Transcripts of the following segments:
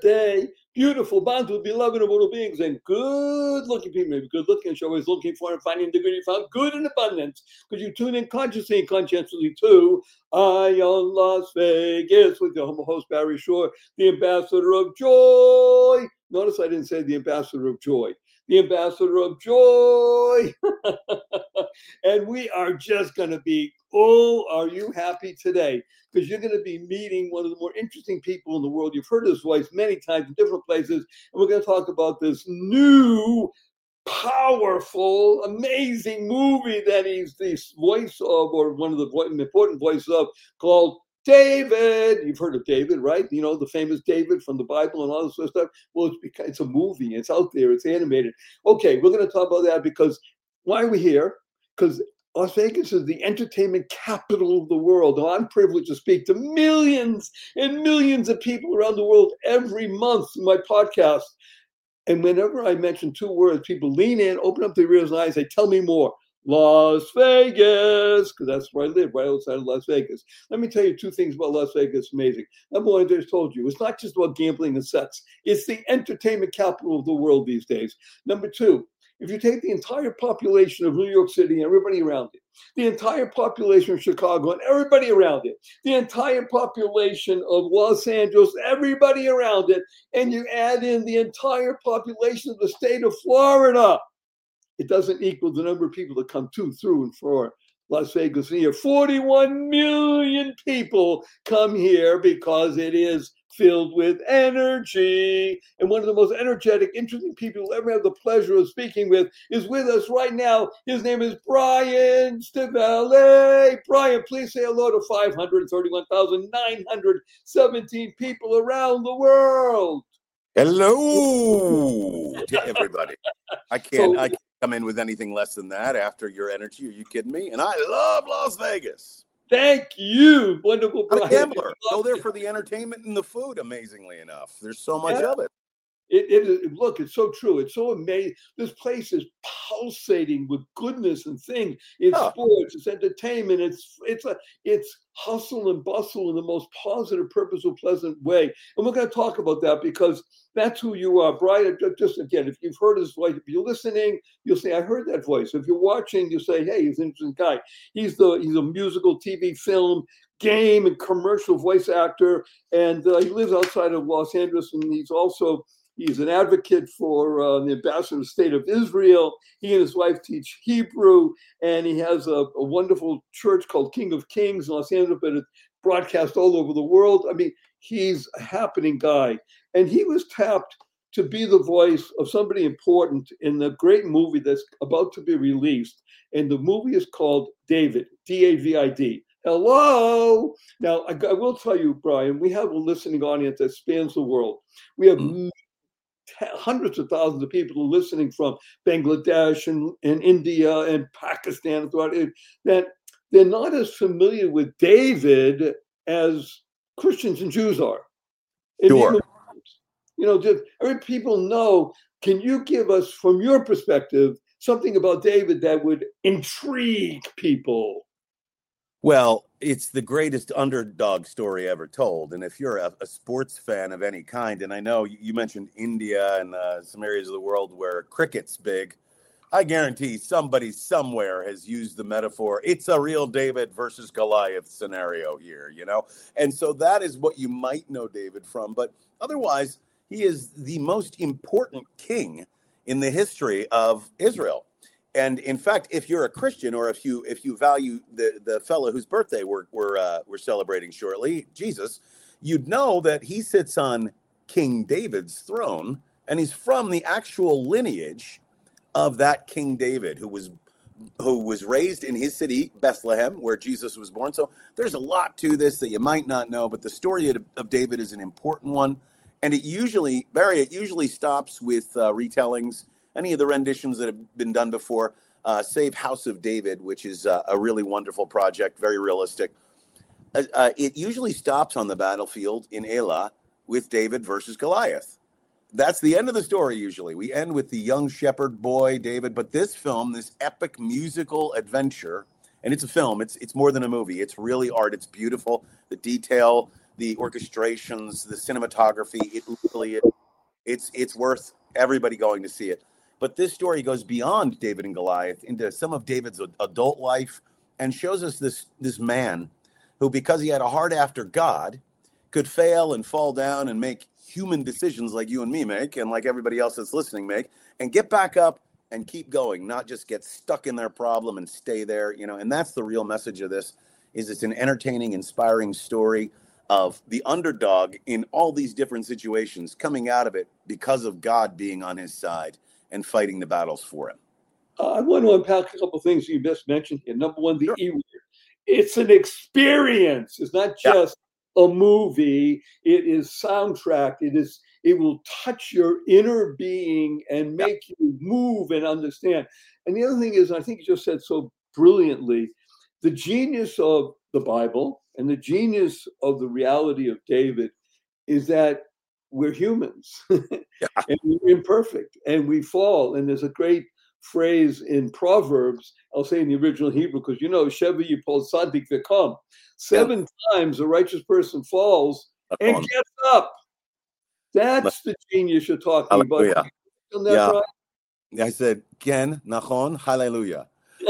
day. Beautiful, bountiful, beloved of all beings, and good-looking people. Maybe good-looking, and always looking for and finding the good you found, good in abundance, because you tune in consciously and conscientiously to Eye on Las Vegas with your humble host, Barry Shore, the ambassador of joy. Notice I didn't say the ambassador of joy. The ambassador of joy. And we are just going to be, oh, are you happy today? Because you're going to be meeting one of the more interesting people in the world. You've heard his voice many times in different places. And we're going to talk about this new, powerful, amazing movie that he's the voice of, or one of the important voices of, called David. You've heard of David, right? You know, the famous David from the Bible and all this sort of stuff. Well, it's a movie. It's out there. It's animated. Okay, we're going to talk about that because why are we here? Because Las Vegas is the entertainment capital of the world. And I'm privileged to speak to millions and millions of people around the world every month in my podcast. And whenever I mention two words, people lean in, open up their ears and eyes, they tell me more. Las Vegas, because that's where I live, right outside of Las Vegas. Let me tell you two things about Las Vegas. Amazing. Number one, I just told you, it's not just about gambling and sex. It's the entertainment capital of the world these days. Number two, if you take the entire population of New York City and everybody around it, the entire population of Chicago and everybody around it, the entire population of Los Angeles, everybody around it, and you add in the entire population of the state of Florida, it doesn't equal the number of people that come through and for Las Vegas a year. 41 million people come here because it is filled with energy. And one of the most energetic, interesting people you'll ever have the pleasure of speaking with is with us right now. His name is Brian Stivelli. Brian, please say hello to 531,917 people around the world. Hello to everybody. I can't come in with anything less than that after your energy. Are you kidding me? And I love Las Vegas. Thank you, wonderful Brian. I'm a gambler. Go there for the entertainment and the food, amazingly enough. There's so much of it. Look, it's so true. It's so amazing. This place is pulsating with goodness and things. It's sports, it's entertainment, it's hustle and bustle in the most positive, purposeful, pleasant way. And we're going to talk about that because that's who you are, Brian. Just again, if you've heard his voice, if you're listening, you'll say, I heard that voice. If you're watching, you'll say, hey, he's an interesting guy. He's a musical, TV, film, game, and commercial voice actor. And he lives outside of Los Angeles, and he's an advocate for the ambassador of the state of Israel. He and his wife teach Hebrew, and he has a wonderful church called King of Kings in Los Angeles, but it's broadcast all over the world. I mean, he's a happening guy. And he was tapped to be the voice of somebody important in the great movie that's about to be released. And the movie is called David, D-A-V-I-D. Hello. Now, I will tell you, Brian, we have a listening audience that spans the world. We have hundreds of thousands of people listening from Bangladesh and India and Pakistan and throughout it, that they're not as familiar with David as Christians and Jews are. Sure. Just every people know. Can you give us, from your perspective, something about David that would intrigue people? Well, it's the greatest underdog story ever told. And if you're a sports fan of any kind, and I know you mentioned India and some areas of the world where cricket's big, I guarantee somebody somewhere has used the metaphor. It's a real David versus Goliath scenario here, And so that is what you might know David from. But otherwise, he is the most important king in the history of Israel. And in fact, if you're a Christian, or if you value the fellow whose birthday we're celebrating shortly, Jesus, you'd know that he sits on King David's throne, and he's from the actual lineage of that King David, who was raised in his city, Bethlehem, where Jesus was born. So there's a lot to this that you might not know, but the story of David is an important one. And it usually stops with retellings. Any of the renditions that have been done before, save House of David, which is a really wonderful project, very realistic. It usually stops on the battlefield in Elah with David versus Goliath. That's the end of the story usually. We end with the young shepherd boy, David. But this film, this epic musical adventure, and it's a film, it's more than a movie. It's really art. It's beautiful. The detail, the orchestrations, the cinematography. It really is. It's worth everybody going to see it. But this story goes beyond David and Goliath into some of David's adult life and shows us this man who, because he had a heart after God, could fail and fall down and make human decisions like you and me make, and like everybody else that's listening make, and get back up and keep going, not just get stuck in their problem and stay there, and that's the real message of this. Is it's an entertaining, inspiring story of the underdog in all these different situations coming out of it because of God being on his side and fighting the battles for him. I want to unpack a couple of things you just mentioned here. Number one, the E word. It's an experience. It's not just a movie. It is soundtrack. It will touch your inner being and make you move and understand. And the other thing is, I think you just said so brilliantly, the genius of the Bible and the genius of the reality of David is that we're humans and we're imperfect and we fall. And there's a great phrase in Proverbs, I'll say in the original Hebrew, because Sheva Yipol Sadik V'Kam. 7 times a righteous person falls and gets up. That's the genius you're talking about. Yeah. Right? I said, Ken, Nachon, Hallelujah.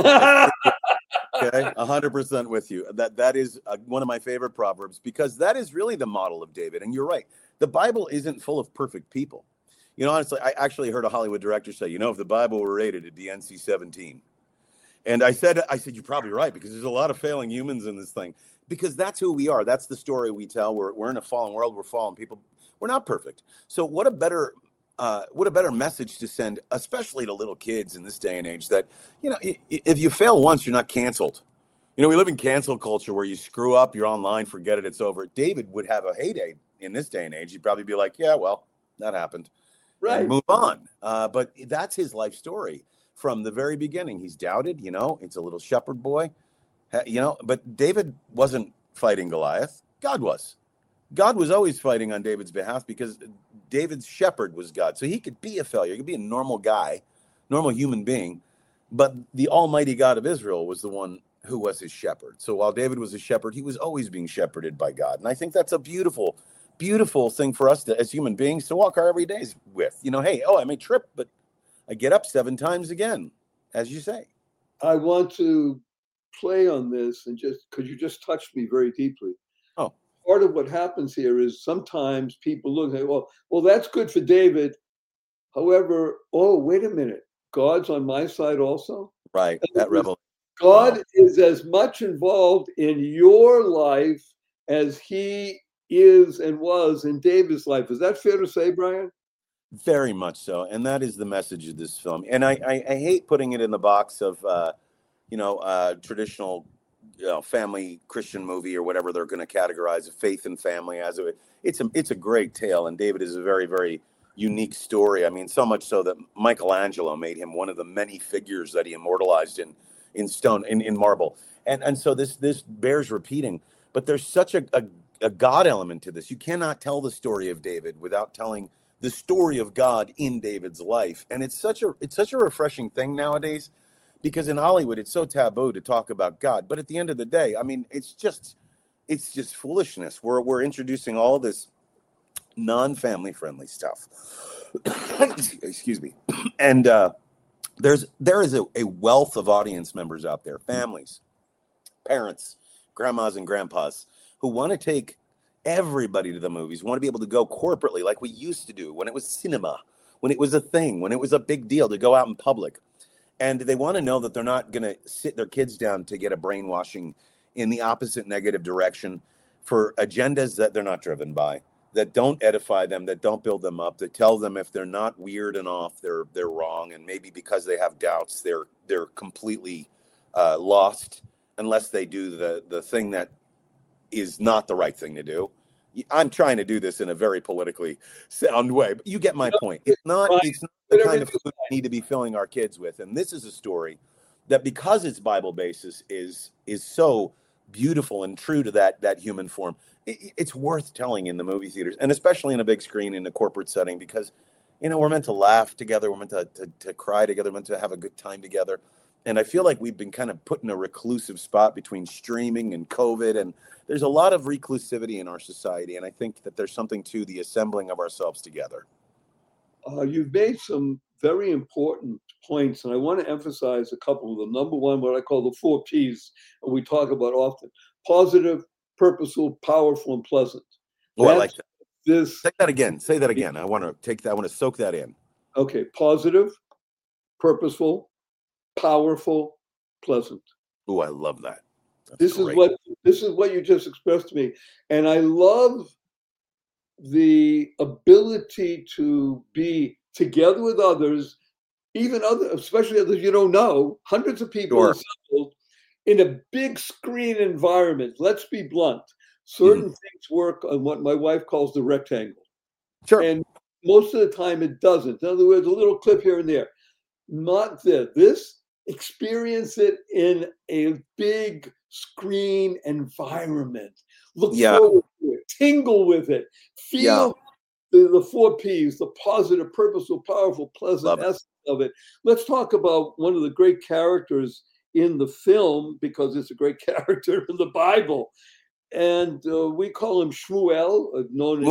Okay, 100% with you. That is one of my favorite proverbs, because that is really the model of David. And you're right. The Bible isn't full of perfect people. Honestly, I actually heard a Hollywood director say, if the Bible were rated, it'd be NC-17. And I said, you're probably right, because there's a lot of failing humans in this thing. Because that's who we are. That's the story we tell. We're in a fallen world. We're fallen people. We're not perfect. So what a better message to send, especially to little kids in this day and age, that, if you fail once, you're not canceled. We live in cancel culture where you screw up, you're online, forget it, it's over. David would have a heyday in this day and age. He'd probably be like, yeah, well, that happened. Right. And move on. But that's his life story from the very beginning. He's doubted, it's a little shepherd boy, but David wasn't fighting Goliath. God was. God was always fighting on David's behalf because David's shepherd was God. So he could be a failure. He could be a normal guy, normal human being. But the almighty God of Israel was the one who was his shepherd. So while David was a shepherd, he was always being shepherded by God. And I think that's a beautiful, beautiful thing for us as human beings to walk our everydays with. Hey, I may trip, but I get up 7 times again, as you say. I want to play on this, and just because you just touched me very deeply. Part of what happens here is sometimes people look and say, well, that's good for David. However, wait a minute. God's on my side also? Right. That rebel. God is as much involved in your life as he is and was in David's life. Is that fair to say, Brian? Very much so. And that is the message of this film. And I hate putting it in the box of, traditional family Christian movie or whatever they're going to categorize faith and family as it's a great tale. And David is a very, very unique story. I mean, so much so that Michelangelo made him one of the many figures that he immortalized in stone, in marble. And so this bears repeating, but there's such a God element to this. You cannot tell the story of David without telling the story of God in David's life. And it's such a refreshing thing nowadays, because in Hollywood, it's so taboo to talk about God. But at the end of the day, I mean, it's just foolishness. We're introducing all this non-family friendly stuff. Excuse me. And there is a wealth of audience members out there, families, parents, grandmas and grandpas, who want to take everybody to the movies, want to be able to go corporately like we used to do when it was cinema, when it was a thing, when it was a big deal to go out in public. And they want to know that they're not going to sit their kids down to get a brainwashing in the opposite negative direction for agendas that they're not driven by, that don't edify them, that don't build them up, that tell them if they're not weird and off, they're wrong. And maybe because they have doubts, they're completely lost unless they do the thing that is not the right thing to do. I'm trying to do this in a very politically sound way, but you get my point. It's not the kind of food we need to be filling our kids with. And this is a story that, because it's Bible basis, is so beautiful and true to that human form. It's worth telling in the movie theaters, and especially in a big screen in a corporate setting, because we're meant to laugh together, we're meant to cry together, we're meant to have a good time together. And I feel like we've been kind of put in a reclusive spot between streaming and COVID. And there's a lot of reclusivity in our society. And I think that there's something to the assembling of ourselves together. You've made some very important points, and I want to emphasize a couple of them. Number one, what I call the 4 Ps, and we talk about often: positive, purposeful, powerful, and pleasant. Oh, I like that. This. Say that again. Say that again. I want to take that. I want to soak that in. Okay. Positive, purposeful, powerful, pleasant. Oh, I love that. This is what you just expressed to me. And I love the ability to be together with others, even others, especially others you don't know, hundreds of people assembled in a big screen environment. Let's be blunt. Certain things work on what my wife calls the rectangle. Sure. And most of the time it doesn't. In other words, a little clip here and there. Not this. Experience it in a big screen environment. Look forward to it. Tingle with it. Feel the 4 Ps, the positive, purposeful, powerful, pleasant essence of it. Let's talk about one of the great characters in the film, because it's a great character in the Bible. And we call him Shmuel, known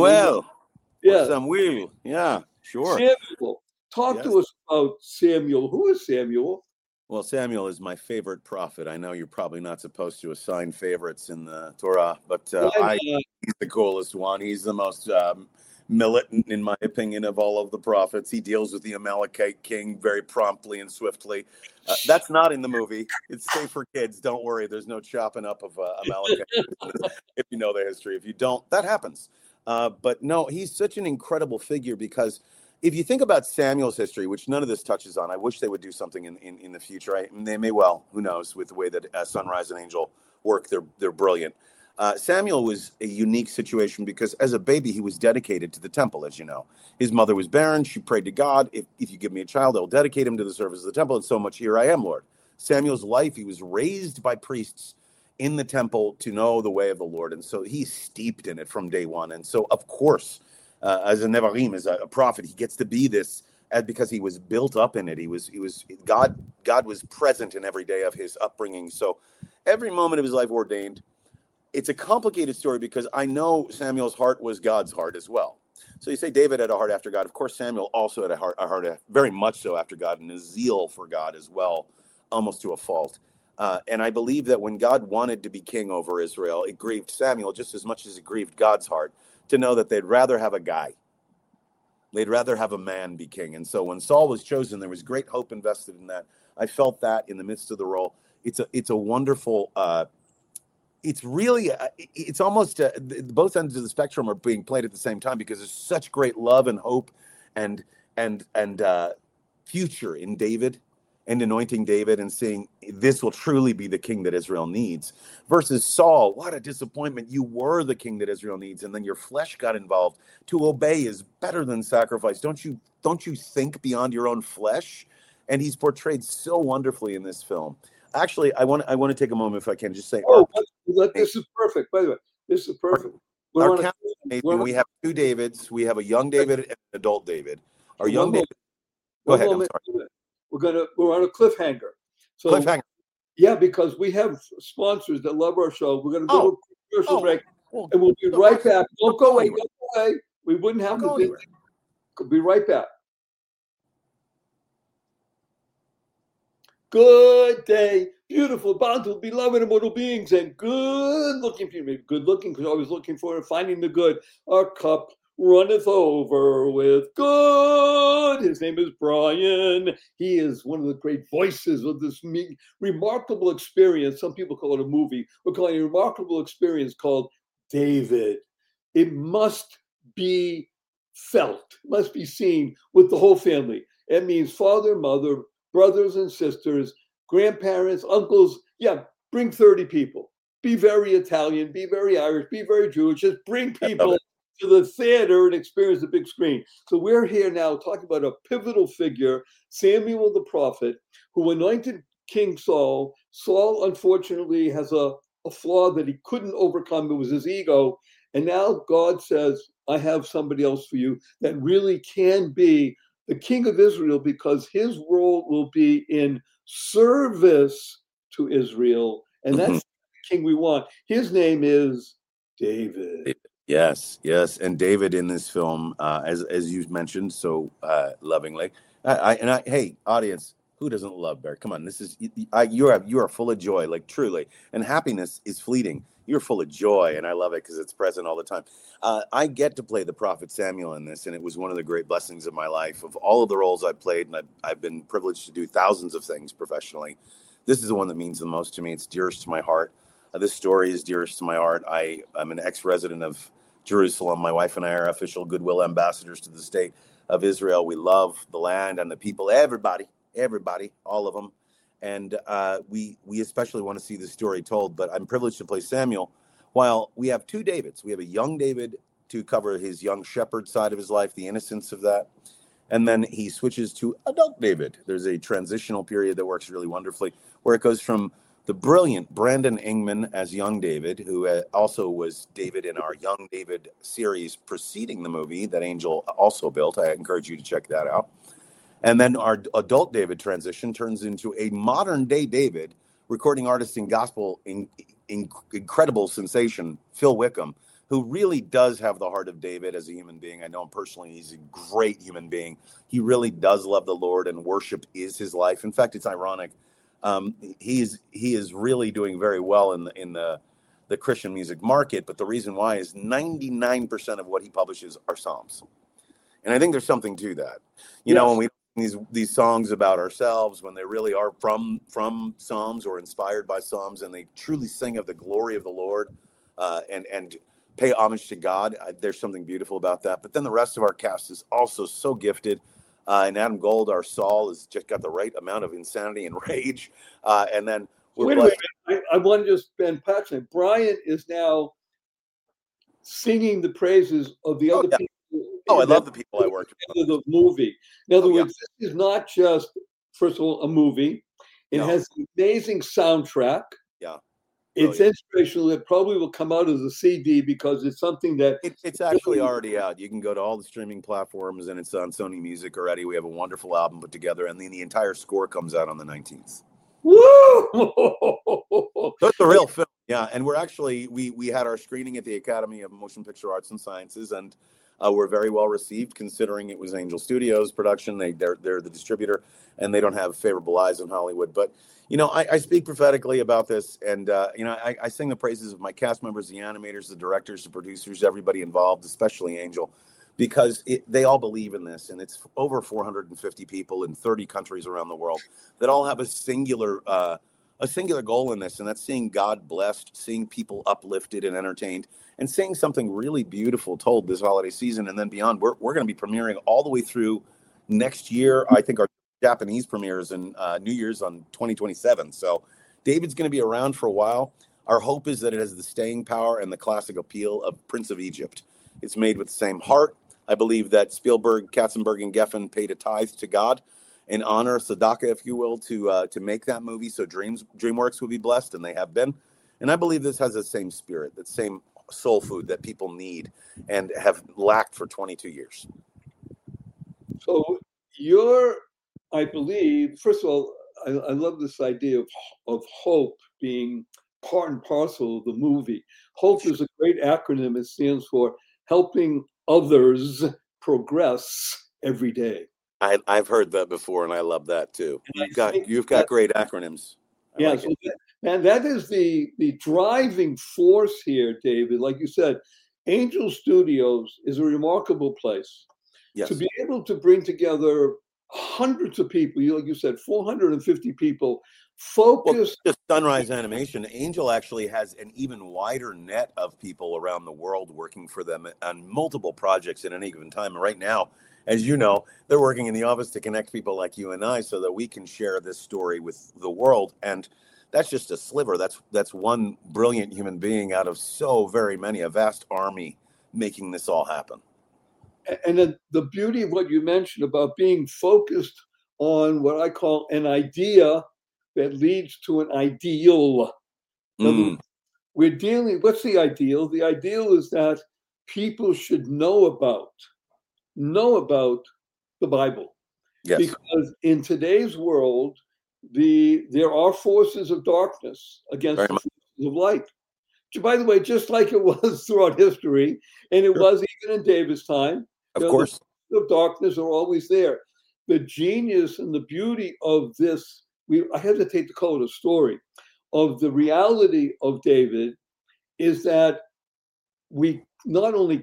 as Samuel. Yeah, sure. Samuel. Talk to us about Samuel. Who is Samuel? Well, Samuel is my favorite prophet. I know you're probably not supposed to assign favorites in the Torah, but he's the coolest one. He's the most militant, in my opinion, of all of the prophets. He deals with the Amalekite king very promptly and swiftly. That's not in the movie. It's safe for kids. Don't worry. There's no chopping up of Amalekite if you know the history. If you don't, that happens. But no, he's such an incredible figure, because if you think about Samuel's history, which none of this touches on, I wish they would do something in the future. They may well, who knows, with the way that Sunrise and Angel work, they're brilliant. Samuel was a unique situation because as a baby, he was dedicated to the temple, as you know. His mother was barren. She prayed to God, if you give me a child, I'll dedicate him to the service of the temple. And so much, here I am, Lord. Samuel's life, he was raised by priests in the temple to know the way of the Lord. And so he's steeped in it from day one. And so, of course, as a Nevarim, as a prophet, he gets to be this because he was built up in it. God was present in every day of his upbringing. So every moment of his life ordained. It's a complicated story because I know Samuel's heart was God's heart as well. So you say David had a heart after God. Of course, Samuel also had a heart very much so after God, and a zeal for God as well, almost to a fault. And I believe that when God wanted to be king over Israel, it grieved Samuel just as much as it grieved God's heart to know that they'd rather have a guy. They'd rather have a man be king. And so when Saul was chosen, there was great hope invested in that. I felt that in the midst of the role. It's a wonderful... it's almost both ends of the spectrum are being played at the same time, because there's such great love and hope and future in David and anointing David and saying this will truly be the king that Israel needs, versus Saul. What a disappointment. You were the king that Israel needs, and then your flesh got involved. To obey is better than sacrifice. Don't you think beyond your own flesh? And he's portrayed so wonderfully in this film. Actually, I want to take a moment, if I can, just say, this is perfect. By the way, this is perfect. We have 2 Davids. We have a young David and an adult David. Our young David. Go ahead. I'm sorry. We're on a cliffhanger. So, cliffhanger. Yeah, because we have sponsors that love our show. We're going to go to a commercial break, and we'll be right back. Don't go away. Don't go away. We wouldn't have to. Be right back. Good day, beautiful, bountiful, beloved, immortal beings, and good-looking people. Maybe good-looking, because always looking for and finding the good. Our cup runneth over with good. His name is Brian. He is one of the great voices of this remarkable experience. Some people call it a movie. We're calling it a remarkable experience called David. It must be felt, must be seen with the whole family. It means father, mother, brothers and sisters, grandparents, uncles. Yeah, bring 30 people. Be very Italian, be very Irish, be very Jewish. Just bring people to the theater and experience the big screen. So we're here now talking about a pivotal figure, Samuel the prophet, who anointed King Saul. Saul, unfortunately, has a flaw that he couldn't overcome. It was his ego. And now God says, I have somebody else for you that really can be the king of Israel, because his role will be in service to Israel. And that's the king we want. His name is David. Yes, yes, and David in this film, as you mentioned so lovingly, hey, audience, who doesn't love Bear? Come on, this is you are full of joy, like truly, and happiness is fleeting. You're full of joy, and I love it because it's present all the time. I get to play the prophet Samuel in this, and it was one of the great blessings of my life. Of all of the roles I've played, and I've been privileged to do thousands of things professionally, this is the one that means the most to me. It's dearest to my heart. This story is dearest to my heart. I'm an ex-resident of Jerusalem. My wife and I are official goodwill ambassadors to the state of Israel. We love the land and the people, everybody, all of them. And we especially want to see this story told. But I'm privileged to play Samuel, while we have two Davids. We have a young David to cover his young shepherd side of his life, the innocence of that. And then he switches to adult David. There's a transitional period that works really wonderfully, where it goes from the brilliant Brandon Ingman as young David, who also was David in our Young David series preceding the movie that Angel also built. I encourage you to check that out. And then our adult David transition turns into a modern day David, recording artist and gospel incredible sensation, Phil Wickham, who really does have the heart of David as a human being. I know him personally. He's a great human being. He really does love the Lord, and worship is his life. In fact, it's ironic. He is really doing very well in the Christian music market, but the reason why is 99% of what he publishes are Psalms, and I think there's something to that. You know, when we these songs about ourselves, when they really are from Psalms or inspired by Psalms, and they truly sing of the glory of the Lord, and pay homage to God, there's something beautiful about that. But then the rest of our cast is also so gifted. And Adam Gold, our Saul, has just got the right amount of insanity and rage. And then wait a minute. I want to just spend passionate. Brian is now singing the praises of the other people. Oh, I love the people I worked with. The movie. In other words, this is not just, first of all, a movie. It has an amazing soundtrack. Yeah. It's inspirational. It probably will come out as a CD because it's something that it's actually already out. You can go to all the streaming platforms, and it's on Sony Music already. We have a wonderful album put together, and then the entire score comes out on the 19th. Woo! That's the real film. Yeah, and we're actually we had our screening at the Academy of Motion Picture Arts and Sciences, and we're very well received considering it was Angel Studios production. They're the distributor, and they don't have favorable eyes in Hollywood, but. You know, I speak prophetically about this, and, I sing the praises of my cast members, the animators, the directors, the producers, everybody involved, especially Angel, because they all believe in this, and it's over 450 people in 30 countries around the world that all have a singular goal in this, and that's seeing God blessed, seeing people uplifted and entertained, and seeing something really beautiful told this holiday season and then beyond. We're going to be premiering all the way through next year. I think our Japanese premieres in New Year's on 2027. So David's going to be around for a while. Our hope is that it has the staying power and the classic appeal of Prince of Egypt. It's made with the same heart. I believe that Spielberg, Katzenberg, and Geffen paid a tithe to God in honor, tzedakah, if you will, to make that movie. So DreamWorks will be blessed, and they have been. And I believe this has the same spirit, that same soul food that people need and have lacked for 22 years. So I believe, first of all, I love this idea of hope being part and parcel of the movie. HOPE is a great acronym. It stands for helping others progress every day. I've heard that before, and I love that too. You've got great acronyms. That is the driving force here, David. Like you said, Angel Studios is a remarkable place. Yes. To be able to bring together hundreds of people, like you said, 450 people, focused. Just Sunrise Animation. Angel actually has an even wider net of people around the world working for them on multiple projects at any given time. And right now, as you know, they're working in the office to connect people like you and I so that we can share this story with the world. And that's just a sliver. That's one brilliant human being out of so very many, a vast army making this all happen. And then the beauty of what you mentioned about being focused on what I call an idea that leads to an ideal. We're dealing, what's the ideal? The ideal is that people should know about the Bible. Yes. Because in today's world, there are forces of darkness against Very the much. forces of light. By the way, just like it was throughout history, and it Sure. was even in David's time, Of course. the forces of darkness are always there. The genius and the beauty of this, I hesitate to call it a story, of the reality of David is that we not only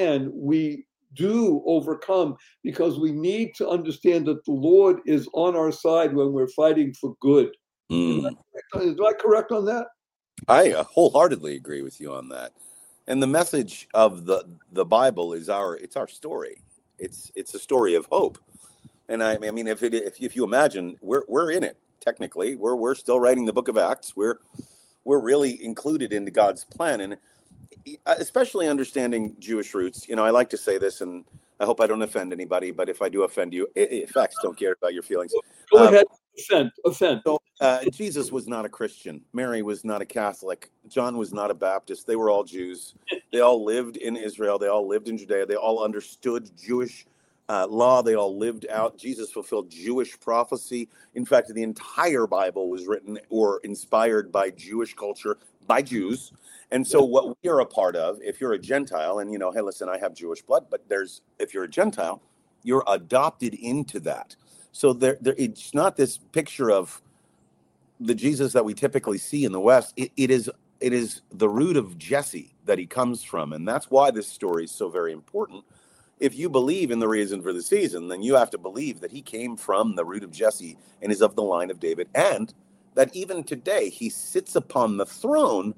we do overcome, because we need to understand that the Lord is on our side when we're fighting for good. Mm. Am I correct on that? I wholeheartedly agree with you on that. And the message of the Bible is it's our story. It's a story of hope. And I mean, if you imagine, we're in it technically. We're still writing the book of Acts. We're really included into God's plan, and especially understanding Jewish roots. I like to say this, and I hope I don't offend anybody. But if I do offend you, facts don't care about your feelings. Go ahead, offend. So Jesus was not a Christian. Mary was not a Catholic. John was not a Baptist. They were all Jews. They all lived in Israel. They all lived in Judea. They all understood Jewish law. They all lived out. Jesus fulfilled Jewish prophecy. In fact, the entire Bible was written or inspired by Jewish culture, by Jews. And so what we are a part of, if you're a Gentile, and hey, listen, I have Jewish blood, but if you're a Gentile, you're adopted into that. So it's not this picture of the Jesus that we typically see in the West. It is the root of Jesse that he comes from, and that's why this story is so very important. If you believe in the reason for the season, then you have to believe that he came from the root of Jesse and is of the line of David, and that even today he sits upon the throne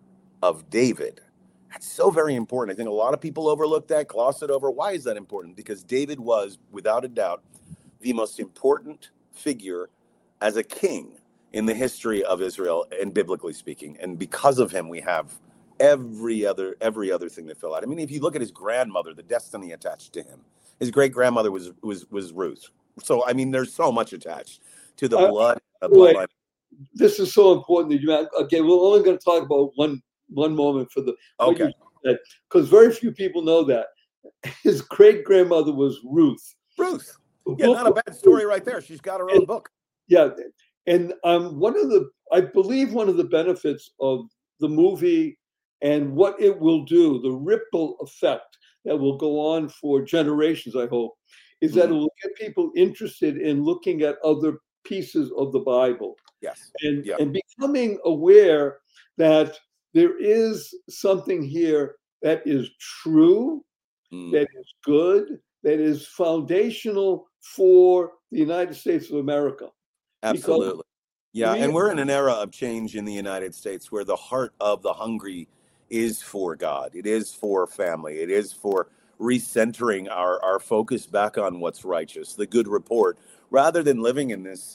of David. That's so very important. I think a lot of people overlook that, gloss it over. Why is that important? Because David was, without a doubt, the most important figure as a king in the history of Israel, and biblically speaking. And because of him, we have every other thing that fell out. I mean, if you look at his grandmother, the destiny attached to him, his great grandmother was Ruth. So I mean, there's so much attached to the bloodline. This is so important that again, we're only going to talk about one moment for okay, because very few people know that his great grandmother was Ruth. Yeah, not a bad story right there. She's got her own book. Yeah, and I believe one of the benefits of the movie and what it will do, the ripple effect that will go on for generations, I hope, is that it will get people interested in looking at other pieces of the Bible. Yes. And becoming aware that there is something here that is true, that is good, that is foundational for the United States of America. Absolutely. Yeah, and we're in an era of change in the United States where the heart of the hungry is for God. It is for family. It is for recentering our focus back on what's righteous, the good report, rather than living in this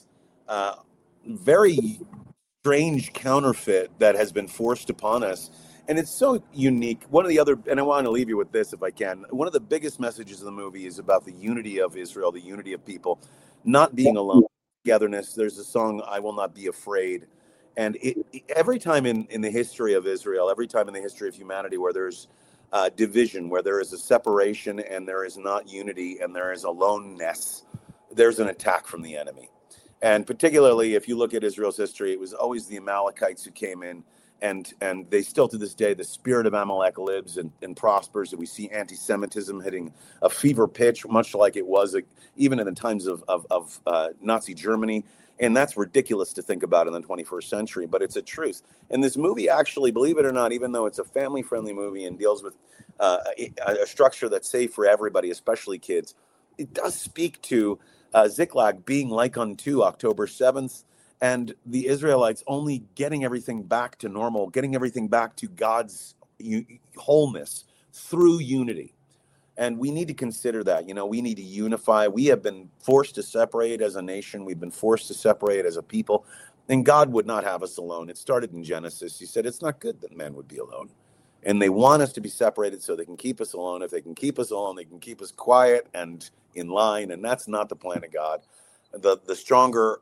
very strange counterfeit that has been forced upon us. And it's so unique. And I want to leave you with this if I can. One of the biggest messages of the movie is about the unity of Israel, the unity of people, not being alone, togetherness. There's a song, I Will Not Be Afraid. And every time in the history of Israel, every time in the history of humanity where there's division, where there is a separation and there is not unity and there is aloneness, there's an attack from the enemy. And particularly if you look at Israel's history, it was always the Amalekites who came in, and they still to this day, the spirit of Amalek lives and prospers, and we see anti-Semitism hitting a fever pitch, much like it was even in the times of Nazi Germany. And that's ridiculous to think about in the 21st century, but it's a truth. And this movie actually, believe it or not, even though it's a family-friendly movie and deals with a structure that's safe for everybody, especially kids, it does speak to Ziklag being like unto October 7th, and the Israelites only getting everything back to normal, getting everything back to God's wholeness through unity. And we need to consider that. We need to unify. We have been forced to separate as a nation. We've been forced to separate as a people. And God would not have us alone. It started in Genesis. He said, it's not good that man would be alone. And they want us to be separated so they can keep us alone. If they can keep us alone, they can keep us quiet and in line. And that's not the plan of God. The stronger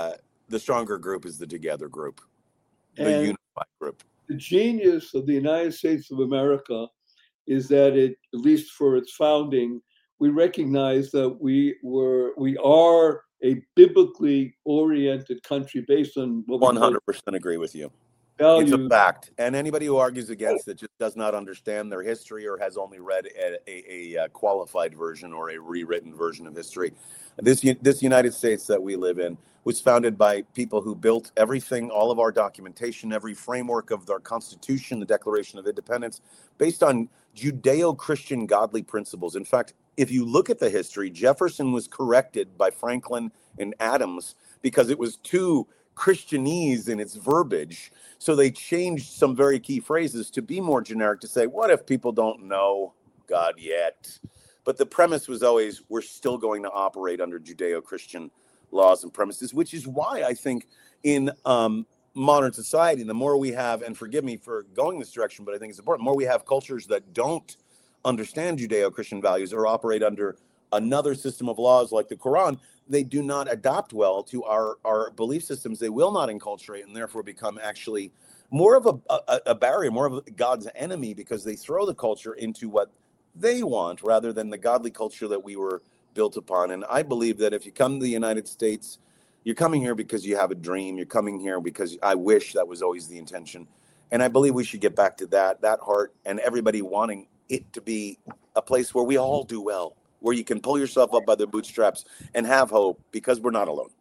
group is the together group, the unified group. The genius of the United States of America is that it, at least for its founding, we recognize that we are a biblically oriented country based on what we 100% agree with you. value. It's a fact. And anybody who argues against it just does not understand their history or has only read a qualified version or a rewritten version of history. This United States that we live in was founded by people who built everything, all of our documentation, every framework of our Constitution, the Declaration of Independence, based on Judeo-Christian godly principles. In fact, if you look at the history, Jefferson was corrected by Franklin and Adams because it was too Christianese in its verbiage. So they changed some very key phrases to be more generic, to say, what if people don't know God yet? But the premise was always, we're still going to operate under Judeo-Christian laws and premises, which is why I think in modern society, the more we have, and forgive me for going this direction, but I think it's important, the more we have cultures that don't understand Judeo-Christian values or operate under another system of laws like the Quran, they do not adapt well to our belief systems. They will not enculturate and therefore become actually more of a barrier, more of God's enemy, because they throw the culture into what they want rather than the godly culture that we were built upon. And I believe that if you come to the United States, you're coming here because you have a dream. You're coming here because I wish that was always the intention. And I believe we should get back to that heart, and everybody wanting it to be a place where we all do well, where you can pull yourself up by the bootstraps and have hope, because we're not alone.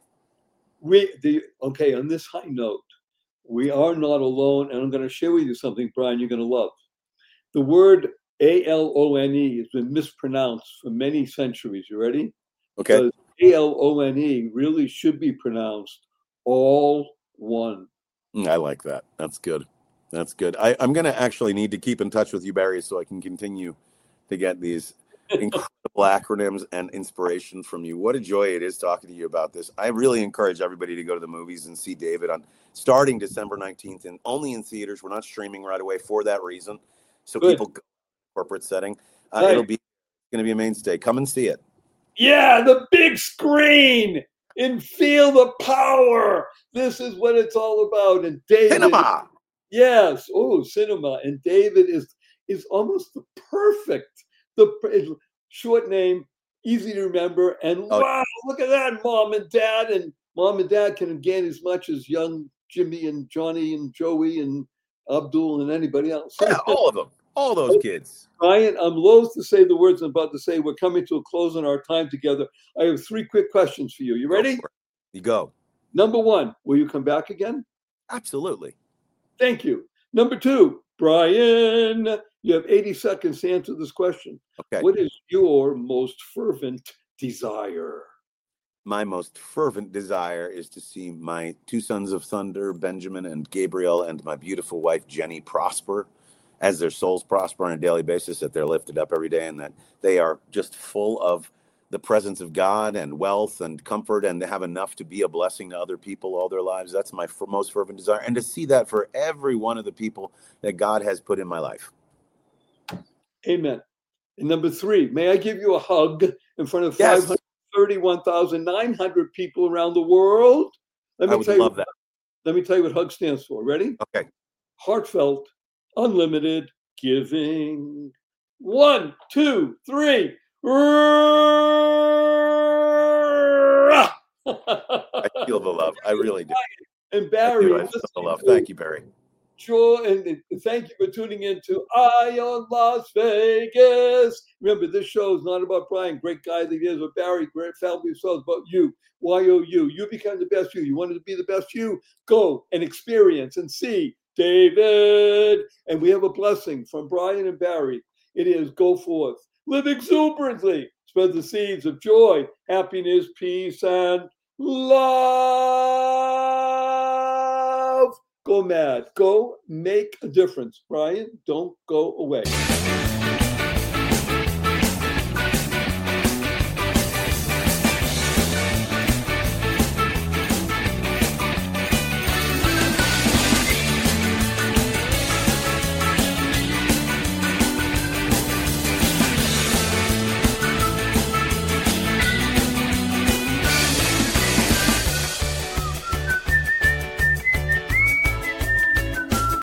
Okay, on this high note, we are not alone, and I'm going to share with you something, Brian, you're going to love. The word ALONE has been mispronounced for many centuries. You ready? Okay. But ALONE really should be pronounced all one. I like that. That's good. That's good. I'm going to actually need to keep in touch with you, Barry, so I can continue to get these incredible acronyms and inspiration from you. What a joy it is talking to you about this. I really encourage everybody to go to the movies and see David on starting December 19th, and only in theaters. We're not streaming right away for that reason. So Good. People go corporate setting. Right. It'll be going to be a mainstay. Come and see it. Yeah, the big screen and feel the power. This is what it's all about. And David, Cinema. Yes. Oh, cinema. And David is almost the perfect, short name, easy to remember. And wow, look at that, Mom and Dad. And Mom and Dad can gain as much as young Jimmy and Johnny and Joey and Abdul and anybody else. Yeah, all of them. All those kids. Ryan, I'm loath to say the words I'm about to say. We're coming to a close on our time together. I have 3 quick questions for you. You ready? You go. Number 1, will you come back again? Absolutely. Thank you. Number 2, Brian, you have 80 seconds to answer this question. Okay. What is your most fervent desire? My most fervent desire is to see my 2 sons of thunder, Benjamin and Gabriel, and my beautiful wife, Jenny, prosper, as their souls prosper on a daily basis, that they're lifted up every day, and that they are just full of the presence of God and wealth and comfort, and they have enough to be a blessing to other people all their lives. That's my most fervent desire, and to see that for every one of the people that God has put in my life. Amen. And number 3, may I give you a hug in front of 531,900 people around the world? I would love that. Let me tell you what HUG stands for. Ready? Okay. Heartfelt, unlimited giving. 1, 2, 3. I feel the love. I really do. And Barry, I feel the love. Thank you, Barry. Joy, and thank you for tuning in to Ion Las Vegas. Remember, this show is not about Brian, great guy that he is, but Barry, great family of souls, about you. YOU. You become the best you. You wanted to be the best you? Go and experience and see David. And we have a blessing from Brian and Barry. It is go forth, live exuberantly, spread the seeds of joy, happiness, peace, and love. Go mad. Go make a difference. Brian, don't go away.